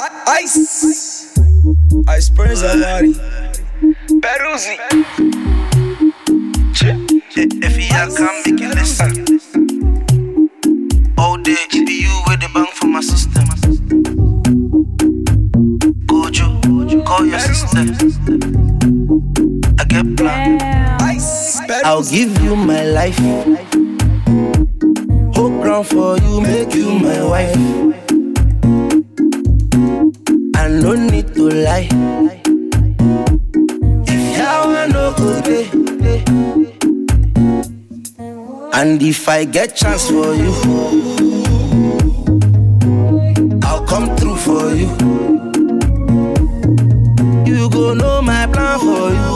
Ice Prince Amari Peruzzi. If he come, make you listen. All day, it be you with the bang for my system. Gojo, call your sister. I get plan. I'll give you my life. Hope ground for you, make you my wife. I no need to lie. If y'all no good day, and if I get chance for you, I'll come through for you. You go know my plan for you.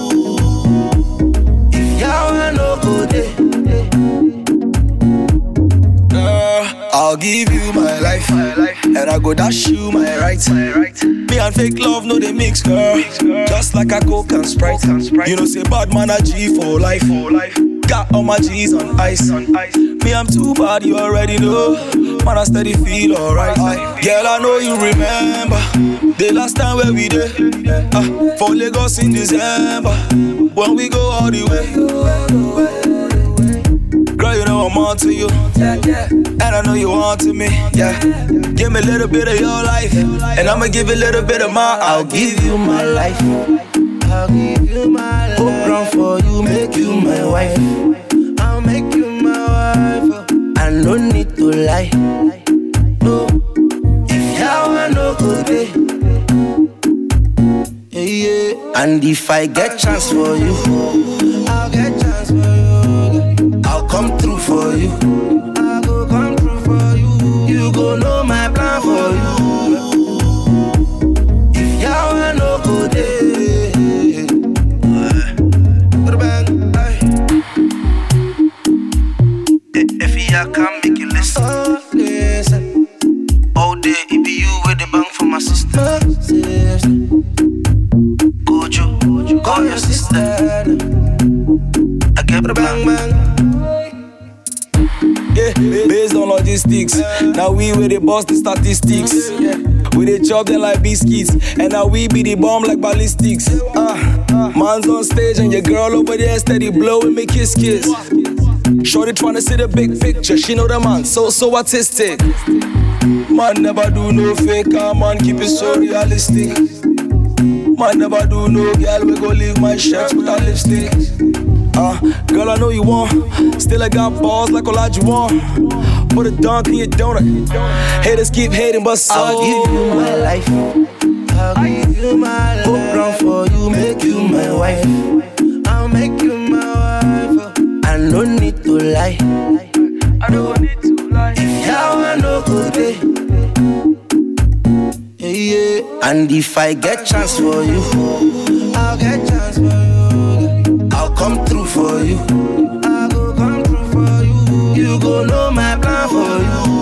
If y'all no good day, I'll give you my life, and I go dash you my right. Me and fake love, no they mix, girl. Just like a Coke and Sprite. You know say bad man a G for life. Got all my G's on ice. Me I'm too bad, you already know. Man I steady feel alright. Girl I know you remember the last time where we did for Lagos in December, when we go all the way. Girl, you know I'm on to you, and I know you on to me, yeah. Give me a little bit of your life, and I'ma give you a little bit of mine. I'll give you my life. I'll give you my life. Hope ground for you, make you my wife. I'll make you my wife. I no need to lie. No, if y'all no good day, yeah. And if I get chance for you, I'll get chance for you. I'll come through for you. I'll go come through for you. You go know my plan for you. If y'all no good day, If he come, make you listen. All day, it be you with the bang for my sister. Gojo, call your sister. I get plan. Yeah, based on logistics, now we with the boss the statistics. We dey chop them like biscuits, and now we be the bomb like ballistics. Man's on stage and your girl over there steady blowing me kiss. Shorty tryna see the big picture, she know the man so artistic. Man never do no fake, man keep it so realistic. Man never do no girl, we go leave my shirt with her lipstick. Girl, I know you want. Still I got balls like Olajuwon. Put a dunk in your donut. Haters keep hating, but so I'll give you my life. I'll give you my life. Hope ground for you, make you my wife. I'll make you my wife. I no need to lie. I don't need to lie. If y'all no good day, yeah. And if I get chance for you, I'll get chance for you. I'll come through for you. I'll go come through for you. You go know my plan for you.